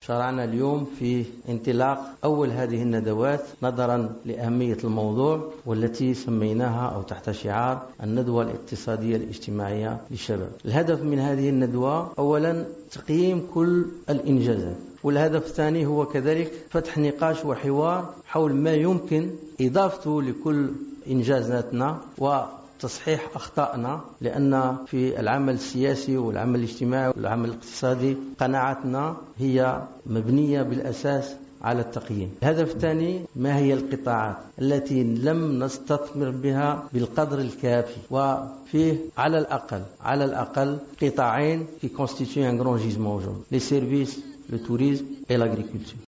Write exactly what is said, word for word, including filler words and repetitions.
شرعنا اليوم في انطلاق أول هذه الندوات نظرا لأهمية الموضوع، والتي سميناها أو تحت شعار الندوة الاقتصادية الاجتماعية للشباب. الهدف من هذه الندوة أولا تقييم كل الإنجازات، والهدف الثاني هو كذلك فتح نقاش وحوار حول ما يمكن إضافته لكل إنجازاتنا وتصحيح أخطائنا، لأن في العمل السياسي والعمل الاجتماعي والعمل الاقتصادي قناعتنا هي مبنية بالأساس على التقييم. الهدف الثاني ما هي القطاعات التي لم نستثمر بها بالقدر الكافي، وفيه على الأقل على الأقل قطاعين qui constituent un grand gisement aujourd'hui: les services, le tourisme et l'agriculture.